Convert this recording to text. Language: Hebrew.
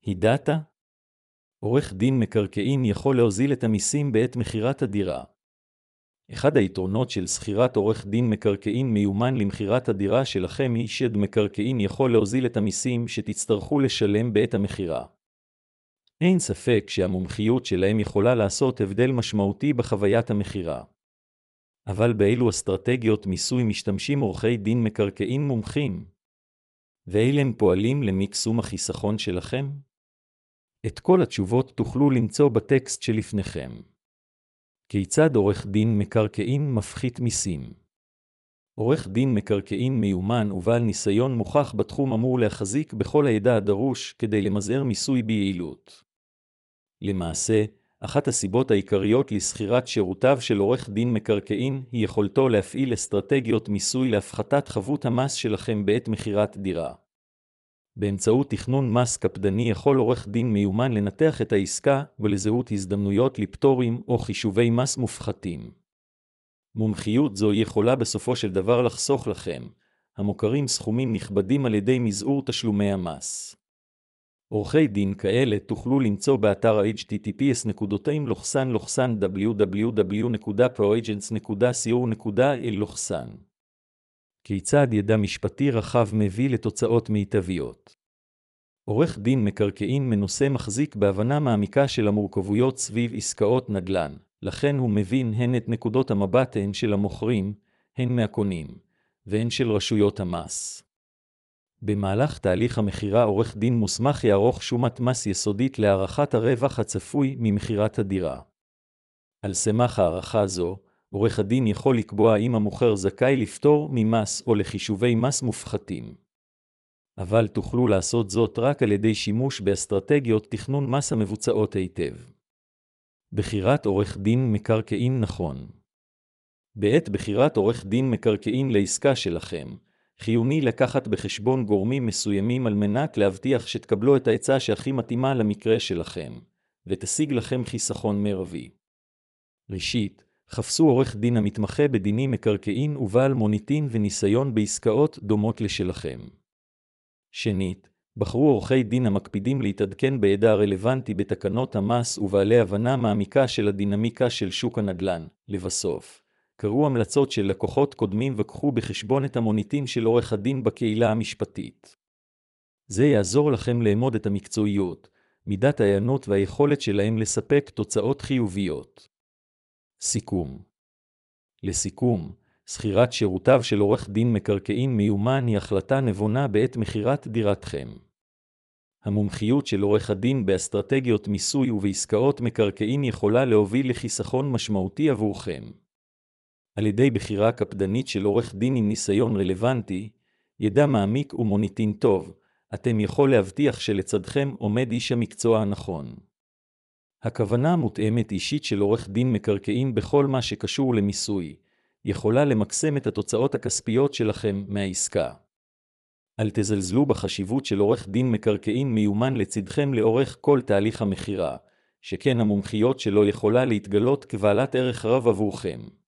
הידעת? עורך דין מקרקעין יכול להוזיל את המיסים בעת מחירת הדירה. אחד היתרונות של שכירת עורך דין מקרקעין מיומן למחירת הדירה שלכם היא שמקרקעין יכול להוזיל את המיסים שתצטרכו לשלם בעת המחירה. אין ספק שהמומחיות שלהם יכולה לעשות הבדל משמעותי בחוויית המחירה. אבל באילו אסטרטגיות מיסוי משתמשים עורכי דין מקרקעין מומחים? ואלה הם פועלים למקסום החיסכון שלכם? את כל התשובות תוכלו למצוא בטקסט שלפניכם. כיצד עורך דין מקרקעין מפחית מיסים? עורך דין מקרקעין מיומן ובעל ניסיון מוכח בתחום אמור להחזיק בכל הידע הדרוש כדי למזער מיסוי ביעילות. למעשה, אחת הסיבות העיקריות לשכירת שירותיו של עורך דין מקרקעין היא יכולתו להפעיל אסטרטגיות מיסוי להפחתת חבות המס שלכם בעת מחירת דירה. באמצעות תכנון מס קפדני יכול עורך דין מיומן לנתח את העסקה ולזהות הזדמנויות לפטורים או חישובי מס מופחתים. מומחיות זו יכולה בסופו של דבר לחסוך לכם, המוכרים סכומים נכבדים על ידי מזעור תשלומי המס. עורכי דין כאלה תוכלו למצוא באתר https://www.proagents.co.il. כיצד ידע משפטי רחב מביא לתוצאות מיטביות? עורך דין מקרקעין מנוסה מחזיק בהבנה מעמיקה של המורכבויות סביב עסקאות נדל"ן, לכן הוא מבין הן את נקודות המבט הן של המוכרים, הן מהקונים, והן של רשויות המס. במהלך תהליך המחירה עורך דין מוסמך יערוך שומת מס יסודית להערכת הרווח הצפוי ממחירת הדירה. על סמך הערכה זו, עורך הדין יכול לקבוע אם המוכר זכאי לפטור ממס או לחישובי מס מופחתים. אבל תוכלו לעשות זאת רק על ידי שימוש באסטרטגיות תכנון מס המבוצעות היטב. בחירת עורך דין מקרקעין נכון. בעת בחירת עורך דין מקרקעין לעסקה שלכם, חיוני לקחת בחשבון גורמים מסוימים על מנת להבטיח שתקבלו את העצה שהכי מתאימה למקרה שלכם, ותשיג לכם חיסכון מרבי. ראשית, חפשו עורך דין המתמחה בדיני מקרקעין ובעל מוניטין וניסיון בעסקאות דומות לשלכם. שנית, בחרו עורכי דין המקפידים להתעדכן בידע הרלוונטי בתקנות המס ובעלי הבנה מעמיקה של הדינמיקה של שוק הנדל"ן. לבסוף, קראו המלצות של לקוחות קודמים וקחו בחשבון את המוניטין של עורך הדין בקהילה המשפטית. זה יעזור לכם לאמוד את המקצועיות, מידת ההיענות והיכולת שלהם לספק תוצאות חיוביות. סיכום. לסיכום, שכירת שירותיו של עורך דין מקרקעין מיומן היא החלטה נבונה בעת מחירת דירתכם. המומחיות של עורך הדין באסטרטגיות מיסוי ובעסקאות מקרקעין יכולה להוביל לחיסכון משמעותי עבורכם. על ידי בחירה קפדנית של עורך דין עם ניסיון רלוונטי, ידע מעמיק ומוניטין טוב, אתם יכול להבטיח שלצדכם עומד איש המקצוע הנכון. הכוונה מותאמת אישית של עורך דין מקרקעין בכל מה שקשור למיסוי, יכולה למקסם את התוצאות הכספיות שלכם מהעסקה. אל תזלזלו בחשיבות של עורך דין מקרקעין מיומן לצדכם לאורך כל תהליך המחירה, שכן המומחיות שלו יכולה להתגלות כבעלת ערך רב עבורכם.